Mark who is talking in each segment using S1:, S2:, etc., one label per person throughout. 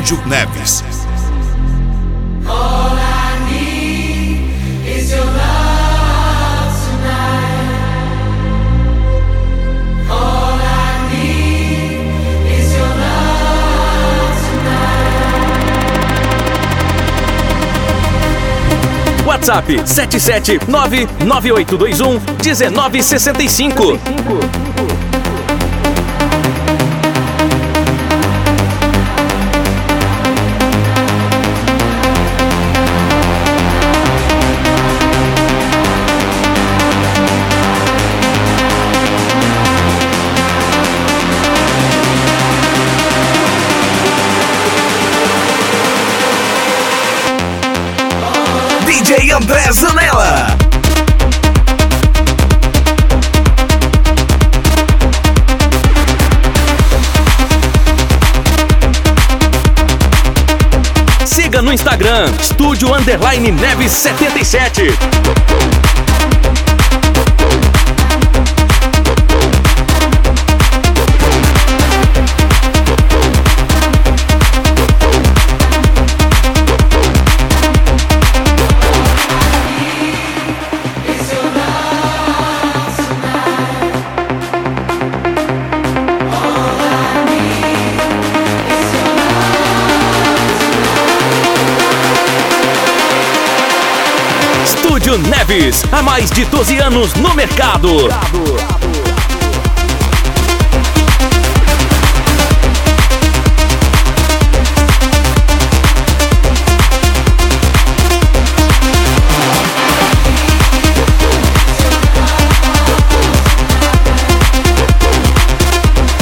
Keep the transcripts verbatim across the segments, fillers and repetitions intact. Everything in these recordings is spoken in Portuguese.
S1: Estúdio Neves.
S2: WhatsApp sete sete nove nove oito dois um um nove seis cinco.
S1: D J André Zanella.
S2: Siga no Instagram, Estúdio Underline Neves setenta e sete. Estúdio Neves, há mais de doze anos no mercado.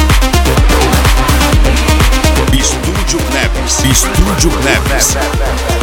S1: Estúdio Neves. Estúdio Neves.